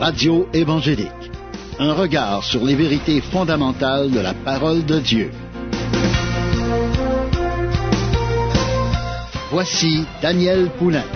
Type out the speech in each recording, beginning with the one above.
Radio évangélique. Un regard sur les vérités fondamentales de la parole de Dieu. Voici Daniel Poulain.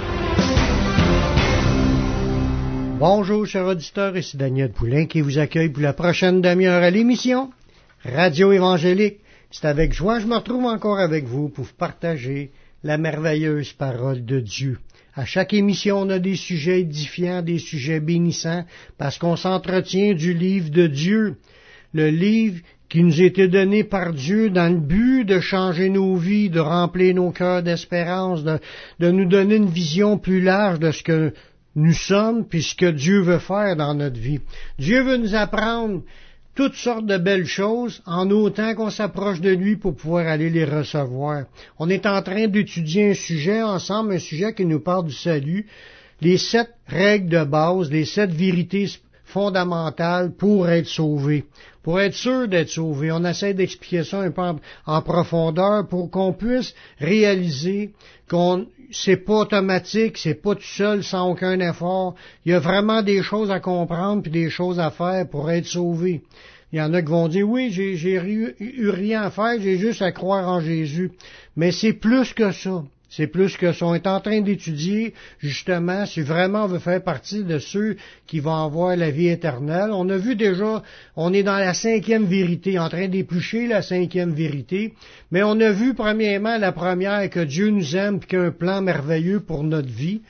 Bonjour, chers auditeurs, ici Daniel Poulain qui vous accueille pour la prochaine demi-heure à l'émission Radio évangélique. C'est avec joie que je me retrouve encore avec vous pour partager la merveilleuse parole de Dieu. À chaque émission, on a des sujets édifiants, des sujets bénissants, parce qu'on s'entretient du livre de Dieu, le livre qui nous a été donné par Dieu dans le but de changer nos vies, de remplir nos cœurs d'espérance, de nous donner une vision plus large de ce que nous sommes, puis ce que Dieu veut faire dans notre vie. Dieu veut nous apprendre toutes sortes de belles choses, en autant qu'on s'approche de lui pour pouvoir aller les recevoir. On est en train d'étudier un sujet ensemble, un sujet qui nous parle du salut, les 7 règles de base, les 7 vérités fondamentales pour être sauvé. Pour être sûr d'être sauvé, on essaie d'expliquer ça un peu en profondeur pour qu'on puisse réaliser c'est pas automatique, c'est pas tout seul sans aucun effort. Il y a vraiment des choses à comprendre puis des choses à faire pour être sauvé. Il y en a qui vont dire, oui, j'ai eu rien à faire, j'ai juste à croire en Jésus. Mais c'est plus que ça. C'est plus que ça. On est en train d'étudier, justement, si vraiment on veut faire partie de ceux qui vont avoir la vie éternelle. On a vu déjà, on est dans la 5e vérité, en train d'éplucher la 5e vérité. Mais on a vu, premièrement, la première, que Dieu nous aime et qu'il y a un plan merveilleux pour notre vie.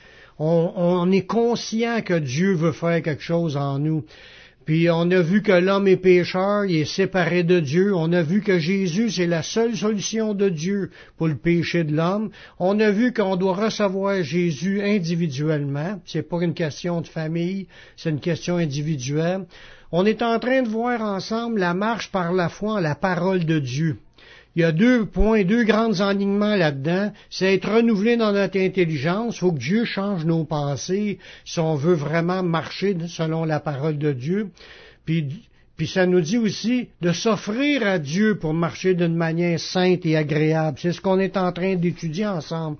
On est conscient que Dieu veut faire quelque chose en nous. Puis on a vu que l'homme est pécheur, il est séparé de Dieu. On a vu que Jésus, c'est la seule solution de Dieu pour le péché de l'homme. On a vu qu'on doit recevoir Jésus individuellement. C'est pas une question de famille, c'est une question individuelle. On est en train de voir ensemble la marche par la foi en la parole de Dieu. Il y a 2 points, 2 grands enlignements là-dedans. C'est être renouvelé dans notre intelligence. Il faut que Dieu change nos pensées si on veut vraiment marcher selon la parole de Dieu. Puis ça nous dit aussi de s'offrir à Dieu pour marcher d'une manière sainte et agréable. C'est ce qu'on est en train d'étudier ensemble.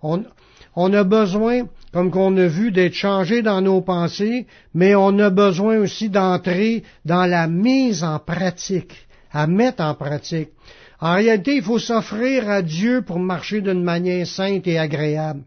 On a besoin, comme qu'on a vu, d'être changé dans nos pensées, mais on a besoin aussi d'entrer dans la mise en pratique, à mettre en pratique. En réalité, il faut s'offrir à Dieu pour marcher d'une manière sainte et agréable.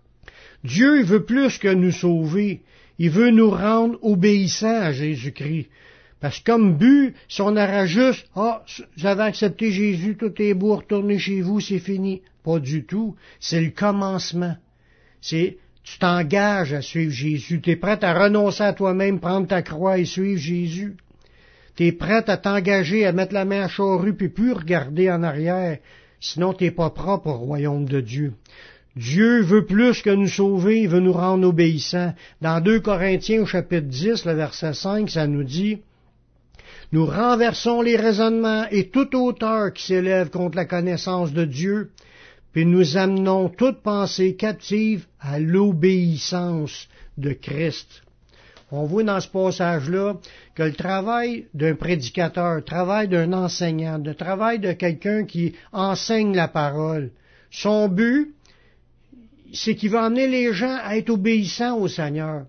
Dieu, il veut plus que nous sauver. Il veut nous rendre obéissants à Jésus-Christ. Parce que comme but, si on aura juste, vous avez accepté Jésus, tout est beau, retournez chez vous, c'est fini. Pas du tout. C'est le commencement. Tu t'engages à suivre Jésus. Tu es prêt à renoncer à toi-même, prendre ta croix et suivre Jésus. Tu es prête à t'engager à mettre la main à charrue puis plus regarder en arrière. Sinon, tu n'es pas propre au royaume de Dieu. Dieu veut plus que nous sauver, il veut nous rendre obéissants. Dans 2 Corinthiens, au chapitre 10, le verset 5, ça nous dit « Nous renversons les raisonnements et toute hauteur qui s'élève contre la connaissance de Dieu, puis nous amenons toute pensée captive à l'obéissance de Christ. » On voit dans ce passage-là que le travail d'un prédicateur, le travail d'un enseignant, le travail de quelqu'un qui enseigne la parole, son but, c'est qu'il va amener les gens à être obéissants au Seigneur.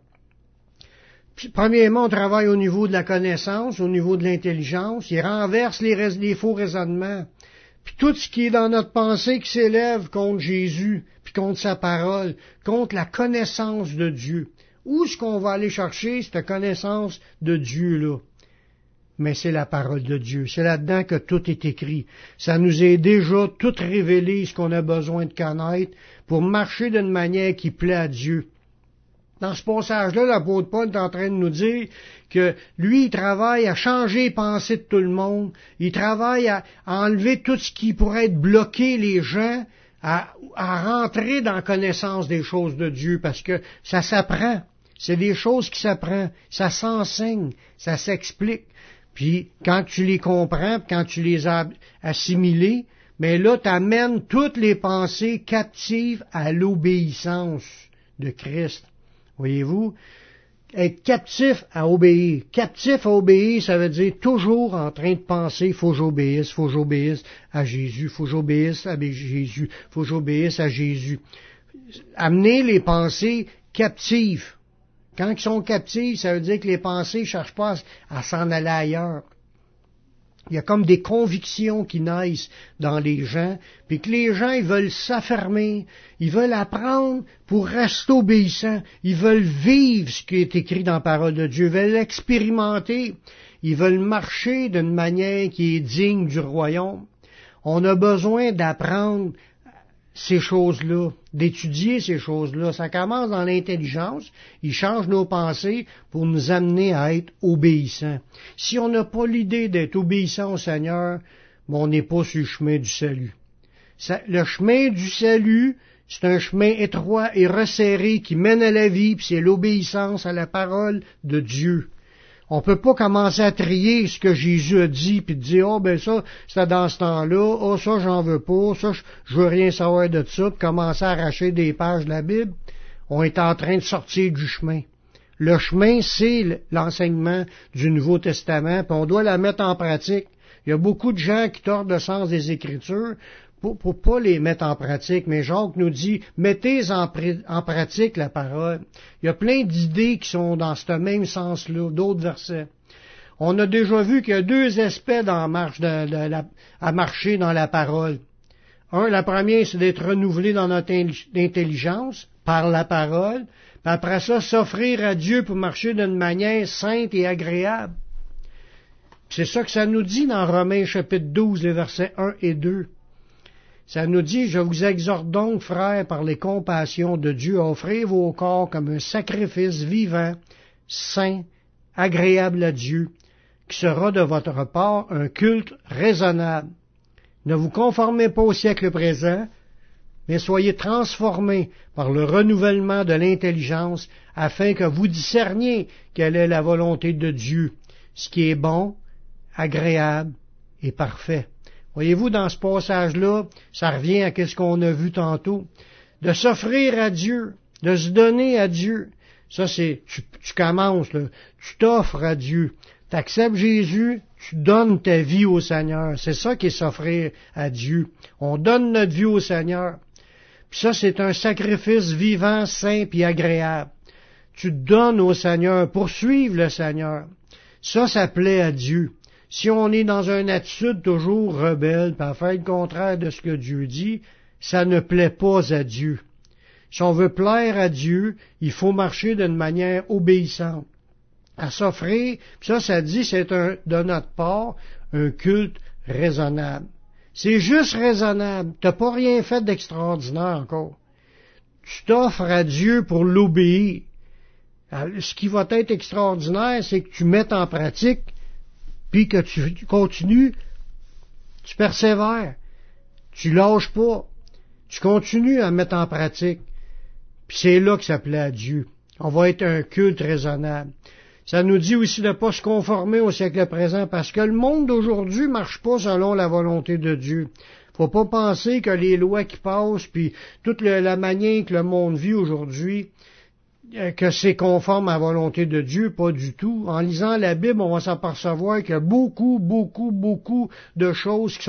Puis, premièrement, on travaille au niveau de la connaissance, au niveau de l'intelligence, il renverse les faux raisonnements. Puis tout ce qui est dans notre pensée qui s'élève contre Jésus, puis contre sa parole, contre la connaissance de Dieu. Où est-ce qu'on va aller chercher cette connaissance de Dieu-là? Mais c'est la parole de Dieu. C'est là-dedans que tout est écrit. Ça nous est déjà tout révélé, ce qu'on a besoin de connaître pour marcher d'une manière qui plaît à Dieu. Dans ce passage-là, l'apôtre Paul est en train de nous dire que lui, il travaille à changer les pensées de tout le monde. Il travaille à enlever tout ce qui pourrait être bloqué les gens à rentrer dans la connaissance des choses de Dieu, parce que ça s'apprend. C'est des choses qui s'apprennent, ça s'enseigne, ça s'explique. Puis quand tu les comprends, quand tu les as assimilées, mais là, tu amènes toutes les pensées captives à l'obéissance de Christ. Voyez-vous? Être captif à obéir. Captif à obéir, ça veut dire toujours en train de penser, faut que j'obéisse à Jésus, faut que j'obéisse à Jésus, faut que j'obéisse à Jésus. Amener les pensées captives. Quand ils sont captifs, ça veut dire que les pensées ne cherchent pas à s'en aller ailleurs. Il y a comme des convictions qui naissent dans les gens, puis que les gens, ils veulent s'affermer, ils veulent apprendre pour rester obéissants, ils veulent vivre ce qui est écrit dans la parole de Dieu, ils veulent l'expérimenter, ils veulent marcher d'une manière qui est digne du royaume. On a besoin d'apprendre ces choses-là, d'étudier ces choses-là. Ça commence dans l'intelligence, il change nos pensées pour nous amener à être obéissants. Si on n'a pas l'idée d'être obéissant au Seigneur, on n'est pas sur le chemin du salut. Le chemin du salut, c'est un chemin étroit et resserré qui mène à la vie, puis c'est l'obéissance à la parole de Dieu. On peut pas commencer à trier ce que Jésus a dit, puis dire, ça, c'était dans ce temps-là, ça, j'en veux pas, ça, je veux rien savoir de ça, puis commencer à arracher des pages de la Bible. On est en train de sortir du chemin. Le chemin, c'est l'enseignement du Nouveau Testament, puis on doit la mettre en pratique. Il y a beaucoup de gens qui tordent le sens des Écritures pour pas les mettre en pratique, mais Jacques nous dit, mettez en pratique la parole. Il y a plein d'idées qui sont dans ce même sens-là, d'autres versets. On a déjà vu qu'il y a deux aspects à marcher dans la parole. La première, c'est d'être renouvelé dans notre intelligence par la parole, puis après ça, s'offrir à Dieu pour marcher d'une manière sainte et agréable. C'est ça que ça nous dit dans Romains chapitre 12, les versets 1 et 2. Ça nous dit, je vous exhorte donc, frères, par les compassions de Dieu, à offrir vos corps comme un sacrifice vivant, saint, agréable à Dieu, qui sera de votre part un culte raisonnable. Ne vous conformez pas au siècle présent, mais soyez transformés par le renouvellement de l'intelligence, afin que vous discerniez quelle est la volonté de Dieu, ce qui est bon, agréable et parfait. Voyez-vous, dans ce passage-là, ça revient à ce qu'on a vu tantôt. De s'offrir à Dieu, de se donner à Dieu. Ça, c'est, tu commences, là, tu t'offres à Dieu. Tu acceptes Jésus, tu donnes ta vie au Seigneur. C'est ça qui est s'offrir à Dieu. On donne notre vie au Seigneur. Puis ça, c'est un sacrifice vivant, saint et agréable. Tu te donnes au Seigneur pour suivre le Seigneur. Ça plaît à Dieu. Si on est dans une attitude toujours rebelle, puis à faire le contraire de ce que Dieu dit, ça ne plaît pas à Dieu. Si on veut plaire à Dieu, il faut marcher d'une manière obéissante. À s'offrir, puis ça dit, c'est de notre part un culte raisonnable. C'est juste raisonnable. T'as pas rien fait d'extraordinaire encore. Tu t'offres à Dieu pour l'obéir. Alors, ce qui va être extraordinaire, c'est que tu mettes en pratique, puis que tu continues, tu persévères, tu lâches pas, tu continues à mettre en pratique. Puis c'est là que ça plaît à Dieu. On va être un culte raisonnable. Ça nous dit aussi de ne pas se conformer au siècle présent, parce que le monde d'aujourd'hui marche pas selon la volonté de Dieu. Faut pas penser que les lois qui passent, puis toute la manière que le monde vit aujourd'hui, que c'est conforme à la volonté de Dieu, pas du tout. En lisant la Bible, on va s'apercevoir qu'il y a beaucoup de choses qui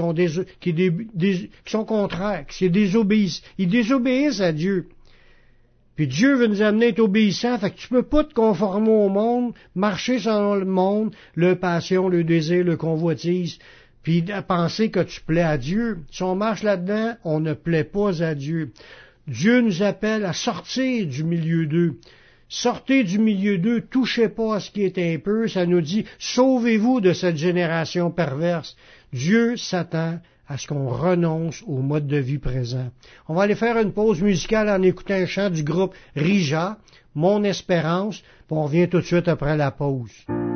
sont contraires, qui désobéissent. Ils désobéissent à Dieu. Puis Dieu veut nous amener à être obéissants, fait que tu peux pas te conformer au monde, marcher selon le monde, le passion, le désir, le convoitise, puis penser que tu plais à Dieu. Si on marche là-dedans, on ne plaît pas à Dieu. Dieu nous appelle à sortir du milieu d'eux. Sortez du milieu d'eux, touchez pas à ce qui est impur. Ça nous dit, sauvez-vous de cette génération perverse. Dieu s'attend à ce qu'on renonce au mode de vie présent. On va aller faire une pause musicale en écoutant un chant du groupe Rija, Mon Espérance, puis on revient tout de suite après la pause.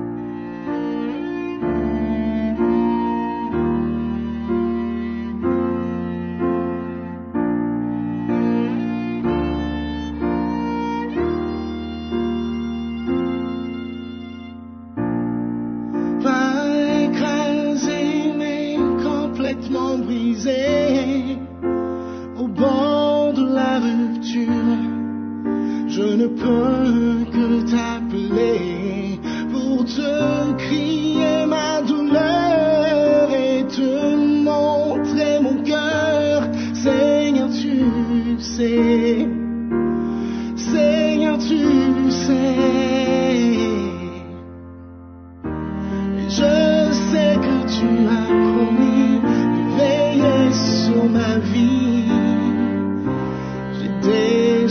Au bord de la rupture, je ne peux que t'appeler pour te crier ma douleur et te montrer mon cœur. Seigneur, tu sais, Seigneur, tu sais.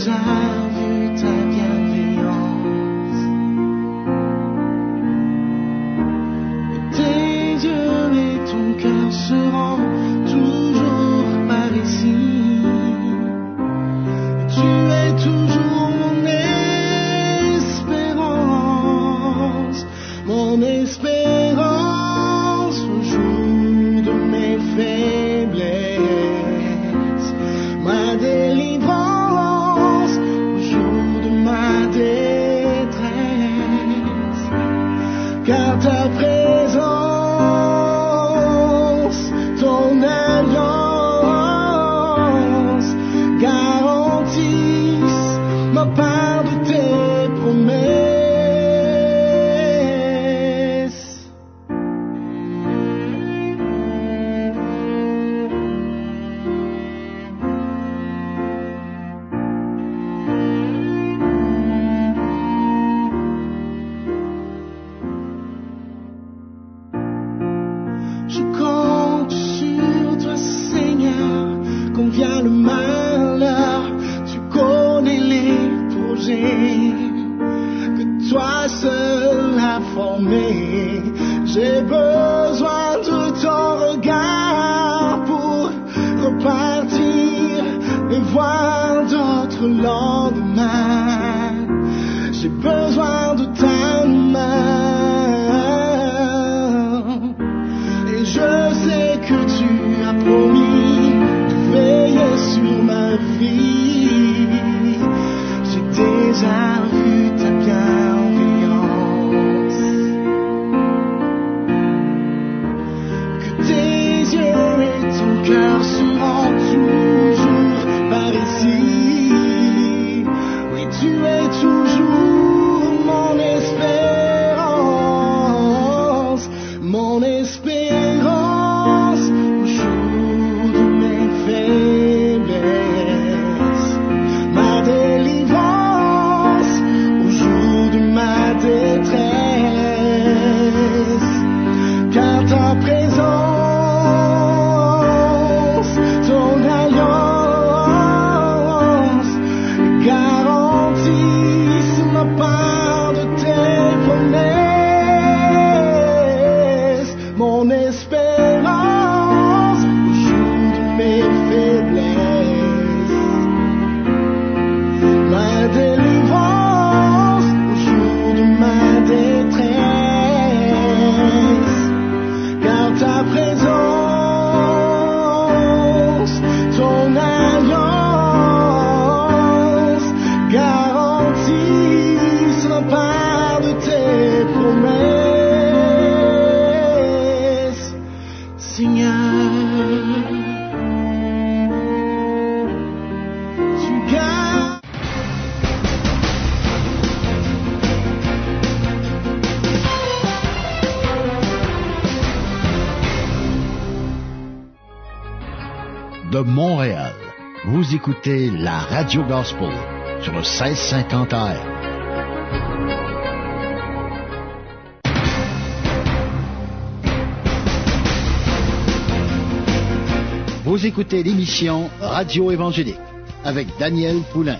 déjà vu ta bienveillance. Et tes yeux et ton cœur seront toujours par ici. Et tu es toujours mon espérance, mon espérance au jour de mes faiblesses. Ma délivrance au jour de ma détresse, car ta présence, ton alliance garantissent ma part de tes promesses. Je compte sur toi, Seigneur, quand vient le malheur. Tu connais les projets que toi seul as formés. J'ai besoin de ton regard pour repartir et voir d'autres lendemains. J'ai besoin de ta main. Je sais que tu as promis de veiller sur ma vie. J'ai déjà vu ta bienveillance. Que tes yeux et ton cœur seront toujours par ici. Oui, tu es toujours mon espérance, mon espérance au jour de mes faiblesses. Ma délivrance au jour de ma détresse, car ta présence, ton alliance garantissent ma part de tes promesses. Mon espérance au jour de mes faiblesses, ma délivrance au jour de ma détresse, car ta présence, ton alliance garantissent la part de tes promesses, Seigneur. Tu gardes. De Montréal, vous écoutez la Radio Gospel sur le 1650 AM. Vous écoutez l'émission Radio Évangélique avec Daniel Poulain.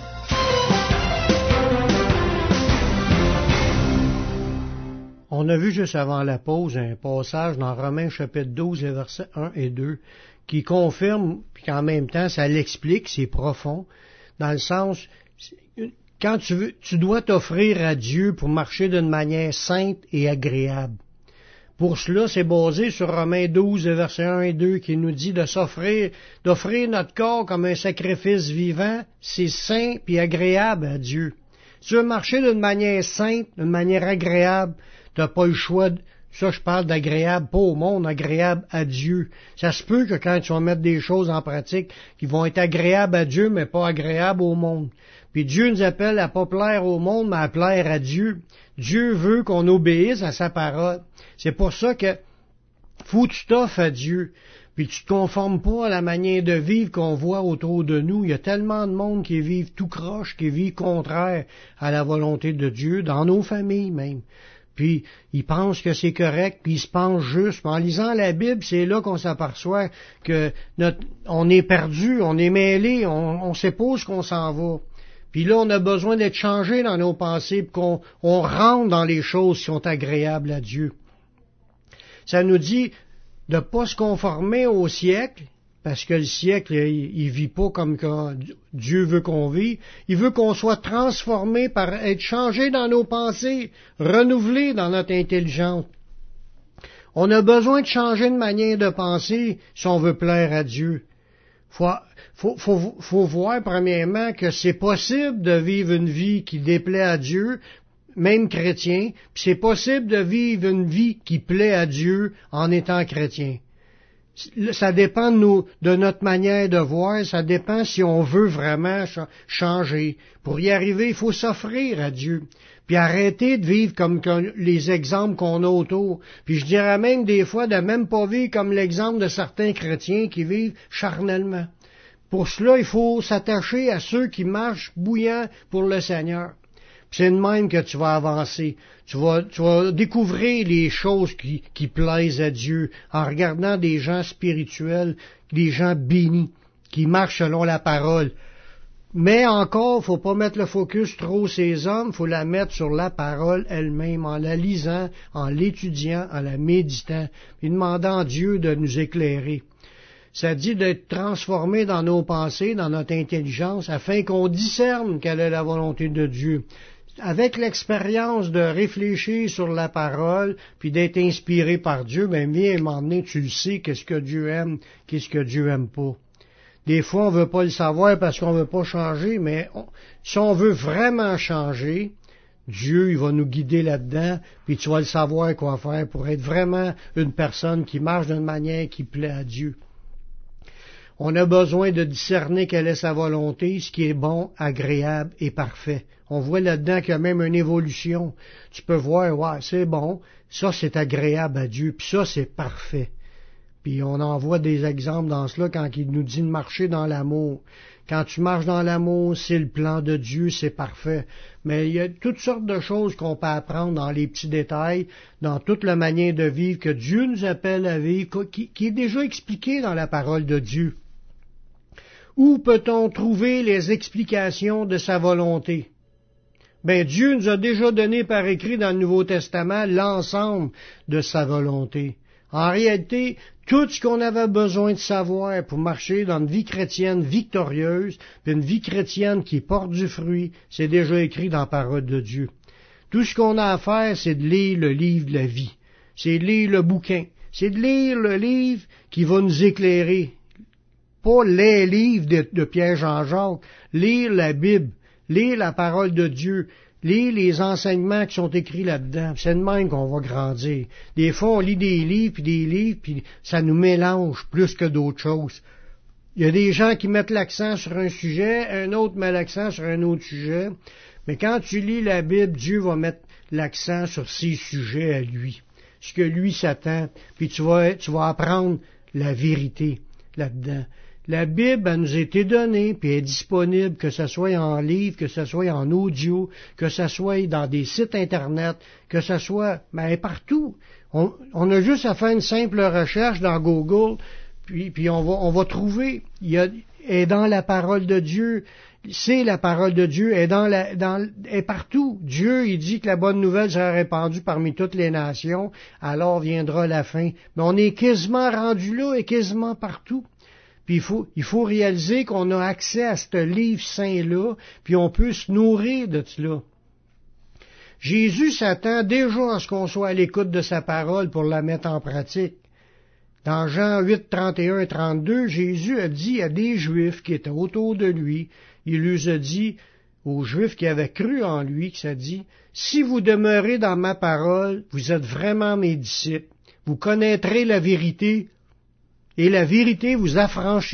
On a vu juste avant la pause un passage dans Romains chapitre 12, les versets 1 et 2, qui confirme, puis qu'en même temps, ça l'explique, c'est profond, dans le sens, quand tu dois t'offrir à Dieu pour marcher d'une manière sainte et agréable. Pour cela, c'est basé sur Romains 12, versets 1 et 2, qui nous dit d'offrir notre corps comme un sacrifice vivant, c'est saint et agréable à Dieu. Si tu veux marcher d'une manière sainte, d'une manière agréable, tu n'as pas le choix. Ça, je parle d'agréable, pas au monde, agréable à Dieu. Ça se peut que quand tu vas mettre des choses en pratique qui vont être agréables à Dieu, mais pas agréables au monde. Puis Dieu nous appelle à pas plaire au monde, mais à plaire à Dieu. Dieu veut qu'on obéisse à sa parole. C'est pour ça que faut que tu t'offres à Dieu. Puis tu te conformes pas à la manière de vivre qu'on voit autour de nous. Il y a tellement de monde qui vivent tout croche, qui vivent contraire à la volonté de Dieu, dans nos familles même. Puis ils pensent que c'est correct, puis ils se pensent juste. En lisant la Bible, c'est là qu'on s'aperçoit que on est perdu, on est mêlé, on sait pas où est-ce qu'on s'en va. Puis là, on a besoin d'être changé dans nos pensées, qu'on rentre dans les choses qui sont agréables à Dieu. Ça nous dit de ne pas se conformer au siècle, parce que le siècle, il vit pas comme que Dieu veut qu'on vive. Il veut qu'on soit transformé par être changé dans nos pensées, renouvelé dans notre intelligence. On a besoin de changer de manière de penser si on veut plaire à Dieu. Faut voir premièrement que c'est possible de vivre une vie qui déplaît à Dieu, même chrétien, puis c'est possible de vivre une vie qui plaît à Dieu en étant chrétien. Ça dépend de notre manière de voir, ça dépend si on veut vraiment changer. Pour y arriver, il faut s'offrir à Dieu, puis arrêter de vivre comme les exemples qu'on a autour. Puis je dirais même des fois de même pas vivre comme l'exemple de certains chrétiens qui vivent charnellement. Pour cela, il faut s'attacher à ceux qui marchent bouillants pour le Seigneur. C'est de même que tu vas avancer. Tu vas découvrir les choses qui plaisent à Dieu en regardant des gens spirituels, des gens bénis, qui marchent selon la parole. Mais encore, faut pas mettre le focus trop sur ces hommes, faut la mettre sur la parole elle-même, en la lisant, en l'étudiant, en la méditant, et demandant à Dieu de nous éclairer. Ça dit d'être transformé dans nos pensées, dans notre intelligence, afin qu'on discerne quelle est la volonté de Dieu. Avec l'expérience de réfléchir sur la parole, puis d'être inspiré par Dieu, bien, à un moment donné, tu le sais, qu'est-ce que Dieu aime, qu'est-ce que Dieu aime pas. Des fois, on veut pas le savoir parce qu'on veut pas changer, mais si on veut vraiment changer, Dieu, il va nous guider là-dedans, puis tu vas le savoir quoi faire pour être vraiment une personne qui marche d'une manière qui plaît à Dieu. On a besoin de discerner quelle est sa volonté, ce qui est bon, agréable et parfait. On voit là-dedans qu'il y a même une évolution. Tu peux voir, ouais, c'est bon, ça c'est agréable à Dieu, puis ça c'est parfait. Puis on en voit des exemples dans cela quand il nous dit de marcher dans l'amour. Quand tu marches dans l'amour, c'est le plan de Dieu, c'est parfait. Mais il y a toutes sortes de choses qu'on peut apprendre dans les petits détails, dans toute la manière de vivre que Dieu nous appelle à vivre, qui est déjà expliqué dans la parole de Dieu. Où peut-on trouver les explications de sa volonté? Ben, Dieu nous a déjà donné par écrit dans le Nouveau Testament l'ensemble de sa volonté. En réalité, tout ce qu'on avait besoin de savoir pour marcher dans une vie chrétienne victorieuse, une vie chrétienne qui porte du fruit, c'est déjà écrit dans la parole de Dieu. Tout ce qu'on a à faire, c'est de lire le livre de la vie. C'est de lire le bouquin. C'est de lire le livre qui va nous éclairer. Pas les livres de Pierre-Jean-Jacques, lire la Bible, lire la parole de Dieu, lire les enseignements qui sont écrits là-dedans. C'est de même qu'on va grandir. Des fois, on lit des livres, puis ça nous mélange plus que d'autres choses. Il y a des gens qui mettent l'accent sur un sujet, un autre met l'accent sur un autre sujet. Mais quand tu lis la Bible, Dieu va mettre l'accent sur ses sujets à lui, ce que lui s'attend, puis tu vas apprendre la vérité là-dedans. La Bible, elle nous a été donnée, puis elle est disponible, que ce soit en livre, que ce soit en audio, que ce soit dans des sites Internet, que ce soit partout. On a juste à faire une simple recherche dans Google, puis on va trouver. Elle est dans la parole de Dieu. C'est la parole de Dieu, elle est partout. Dieu, il dit que la bonne nouvelle sera répandue parmi toutes les nations, alors viendra la fin. Mais on est quasiment rendu là et quasiment partout. Puis il faut réaliser qu'on a accès à ce livre saint-là, puis on peut se nourrir de cela. Jésus s'attend déjà à ce qu'on soit à l'écoute de sa parole pour la mettre en pratique. Dans Jean 8, 31 et 32, Jésus a dit à des Juifs qui étaient autour de lui, il leur a dit, aux Juifs qui avaient cru en lui, que ça dit, « Si vous demeurez dans ma parole, vous êtes vraiment mes disciples, vous connaîtrez la vérité, et la vérité vous affranchira. »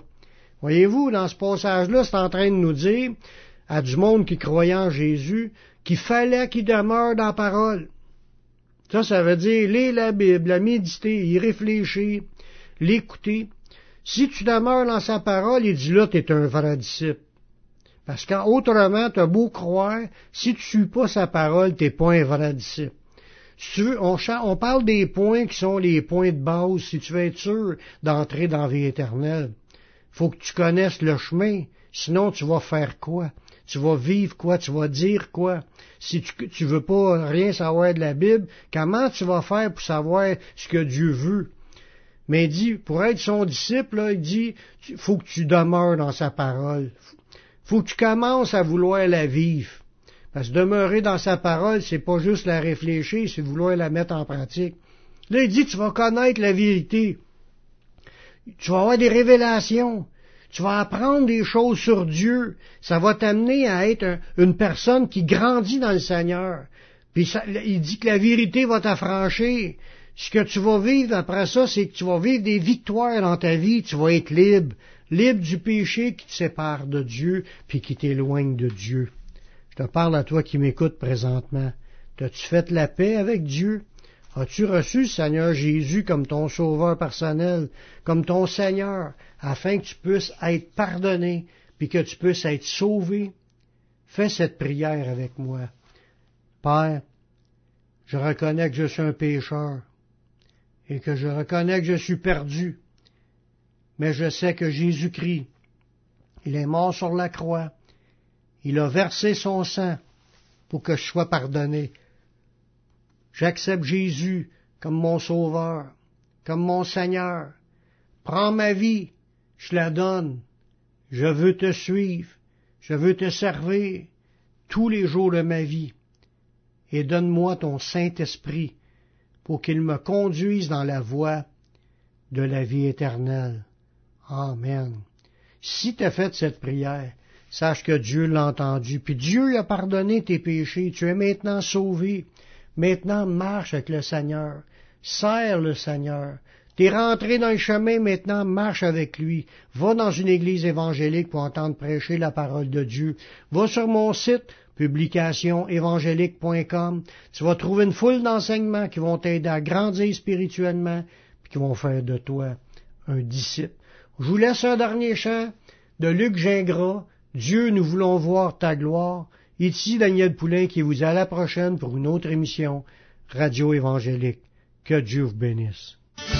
Voyez-vous, dans ce passage-là, c'est en train de nous dire, à du monde qui croyait en Jésus, qu'il fallait qu'il demeure dans la parole. Ça veut dire lire la Bible, la méditer, y réfléchir, l'écouter. Si tu demeures dans sa parole, il dit là, tu es un vrai disciple. Parce qu'autrement, tu as beau croire, si tu ne suis pas sa parole, tu n'es pas un vrai disciple. Si tu veux, on parle des points qui sont les points de base, si tu veux être sûr d'entrer dans la vie éternelle. Faut que tu connaisses le chemin. Sinon, tu vas faire quoi? Tu vas vivre quoi? Tu vas dire quoi? Si tu veux pas rien savoir de la Bible, comment tu vas faire pour savoir ce que Dieu veut? Mais il dit, pour être son disciple, là, il dit, faut que tu demeures dans sa parole. Faut que tu commences à vouloir la vivre. Parce que demeurer dans sa parole, c'est pas juste la réfléchir, c'est vouloir la mettre en pratique. Là, il dit, tu vas connaître la vérité. Tu vas avoir des révélations. Tu vas apprendre des choses sur Dieu. Ça va t'amener à être une personne qui grandit dans le Seigneur. Puis il dit que la vérité va t'affranchir. Ce que tu vas vivre après ça, c'est que tu vas vivre des victoires dans ta vie. Tu vas être libre. Libre du péché qui te sépare de Dieu puis qui t'éloigne de Dieu. Je te parle à toi qui m'écoutes présentement. T'as-tu fait la paix avec Dieu? As-tu reçu le Seigneur Jésus comme ton sauveur personnel, comme ton Seigneur, afin que tu puisses être pardonné, puis que tu puisses être sauvé? Fais cette prière avec moi. Père, je reconnais que je suis un pécheur, et que je reconnais que je suis perdu, mais je sais que Jésus-Christ, il est mort sur la croix, il a versé son sang pour que je sois pardonné. J'accepte Jésus comme mon sauveur, comme mon Seigneur. Prends ma vie, je la donne. Je veux te suivre, je veux te servir tous les jours de ma vie. Et donne-moi ton Saint-Esprit pour qu'il me conduise dans la voie de la vie éternelle. Amen. Si tu as fait cette prière, sache que Dieu l'a entendu, puis Dieu a pardonné tes péchés. Tu es maintenant sauvé. Maintenant, marche avec le Seigneur. Sers le Seigneur. T'es rentré dans le chemin, maintenant, marche avec lui. Va dans une église évangélique pour entendre prêcher la parole de Dieu. Va sur mon site, publicationévangélique.com. Tu vas trouver une foule d'enseignements qui vont t'aider à grandir spirituellement, puis qui vont faire de toi un disciple. Je vous laisse un dernier chant de Luc Gingras. Dieu, nous voulons voir ta gloire. Ici Daniel Poulain qui vous dit à la prochaine pour une autre émission Radio Évangélique. Que Dieu vous bénisse.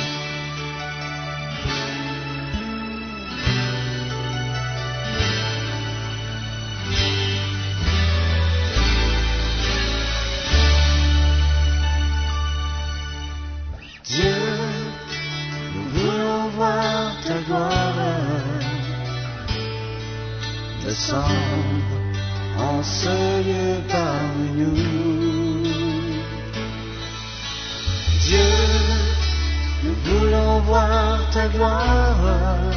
Dieu, nous voulons voir ta gloire descendre en ce lieu parmi nous. Dieu, nous voulons voir ta gloire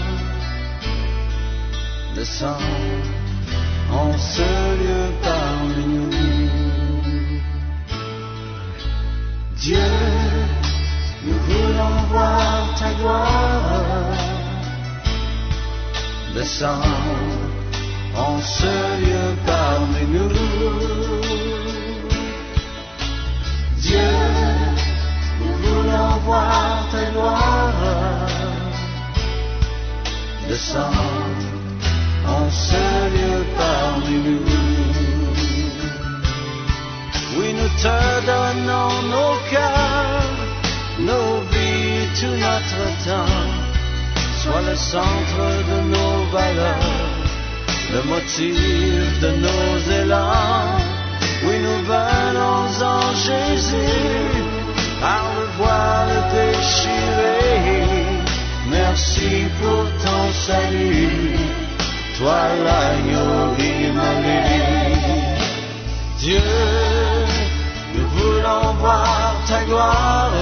descendre en ce lieu parmi nous. Dieu, nous voulons voir ta gloire descendre en ce lieu parmi nous. Dieu, nous voulons voir ta gloire descendre en ce lieu parmi nous. Oui, nous te donnons nos cœurs, nos vies, tout notre temps. Sois le centre de nos valeurs, le motif de nos élans. Oui, nous venons en Jésus, par le voile déchiré. Merci pour ton salut, toi l'agneau immolé. Dieu, nous voulons voir ta gloire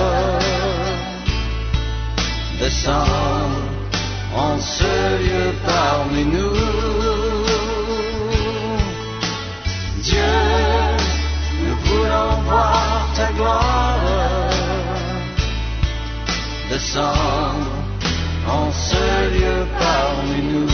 descendre en ce lieu parmi nous. Dieu, nous voulons voir ta gloire descendre en ce lieu parmi nous.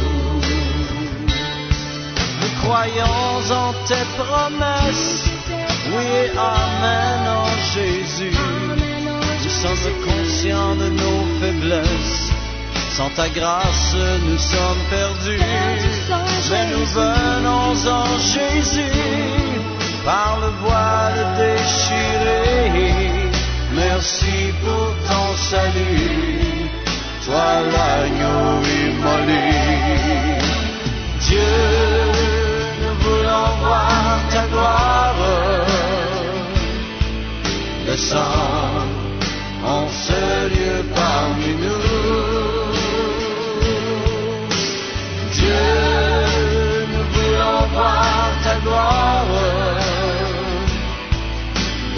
Nous croyons en tes promesses, oui et amen en Jésus. Nous sommes conscients de nos faiblesses, sans ta grâce nous sommes perdus. Mais nous venons en Jésus, par le voile déchiré. Merci pour ton salut, toi l'agneau immolé.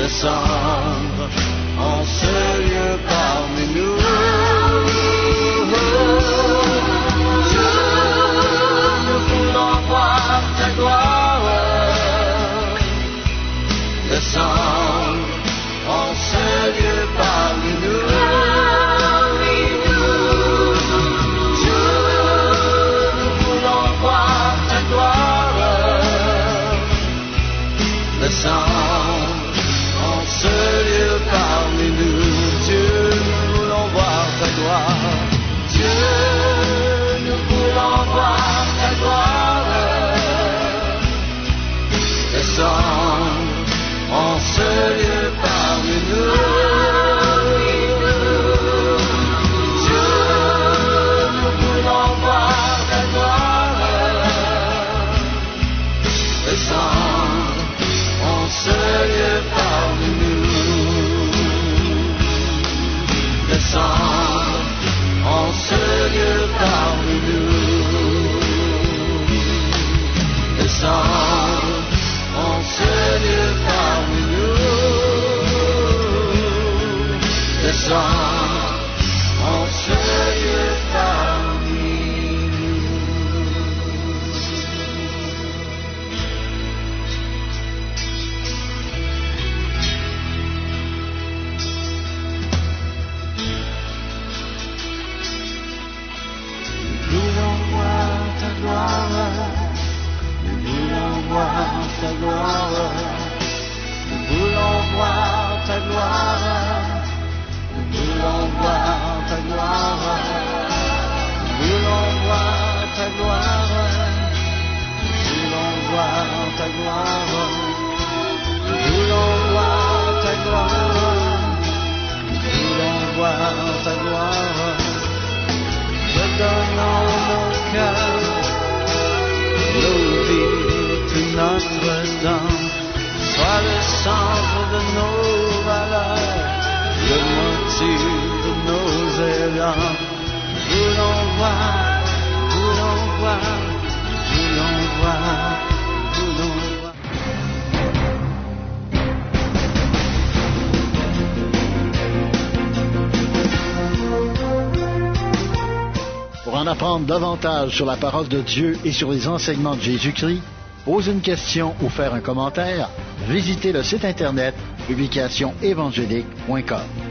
descendre en ce lieu parmi nous. Dieu, nous voulons voir ta gloire descendre en ce lieu parmi nous. Dieu, nous voulons voir ta gloire descendre en ce lieu parmi nous. Dieu, nous voulons voir ta gloire. Dieu, nous voulons voir ta gloire descendre en ce lieu parmi nous. Dieu, nous voulons voir ta gloire descendre en ce lieu parmi nous. Descendre en ce lieu parmi nous. Descendre en ce lieu parmi nous. Descendre en ce lieu parmi nous. Nous voulons voir ta gloire. Nous voulons voir ta gloire. Nous voulons voir ta gloire. Nous voulons voir ta gloire. Nous voulons voir ta gloire. Nous voulons voir ta gloire. Nous voulons voir ta gloire. Nous voulons voir ta gloire. Redonnons nos cœurs, nos vies, tout notre temps. Sois le centre de nos valeurs, le motif de nos élans. Voulons voir, voulons voir, voulons voir, voulons voir. Pour en apprendre davantage sur la parole de Dieu et sur les enseignements de Jésus-Christ, poser une question ou faire un commentaire, visitez le site internet publicationévangélique.com.